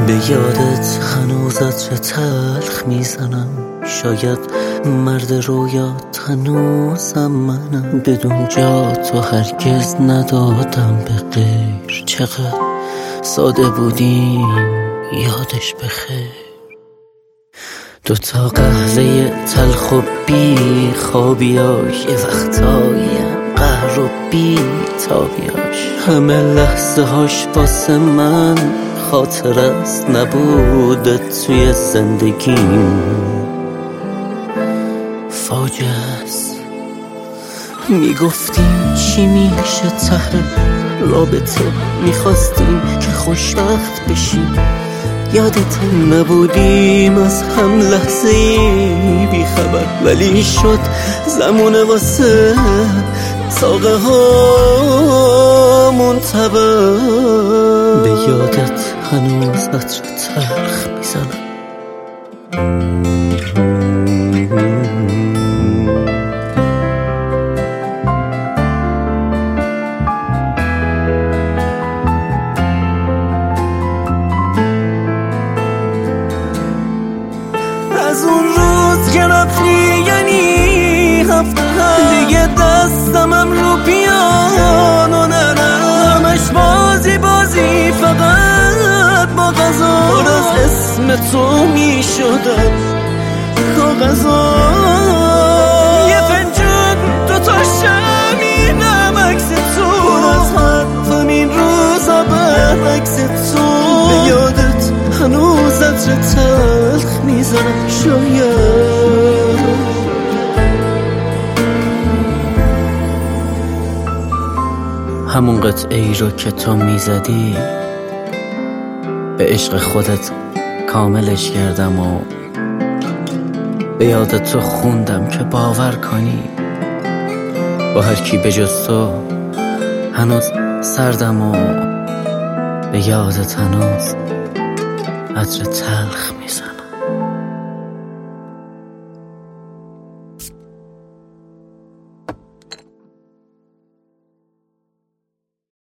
به یادت هنوز عطر تلخ میزنم، شاید مرد رویات هنوزم منم. بدون جا تو هرگز ندادم به غیر، چقدر ساده بودیم یادش بخیر. دوتا قهوه تلخ و بی خوابیاش، یه وقتایم قهر و بی تابیاش. همه لحظه هاش واسه من خاطر است، نبوده توی زندگیم فاجعه است. میگفتیم چی میشه ته رابطه، میخواستیم که خوشبخت بشیم. یادت نبودیم از هم لحظه ای بی خبر، ولی شد زمونه واسه ساقه ها منتبه. به یادت هنوز عطر تلخ میزنم. از اون روز که رفتی یعنی هفته دیگه دستمم رو پیانو نرم، همش بازی فقط با غذا. پر از اسم تو می شدم کاغذا، یه فنجون دوتا شمینم عکس تو. پر از حرفم این روزا برعکس تو. به یادت هنوز عطر تلخ میزنم شاید. همون قطعه‌ای رو که تو میزدی به عشق خودت کاملش کردم و به یاد تو خوندم که باور کنی با هر کی به جز تو هنوز سردم و به یادت هنوز عطر تلخ میزنم.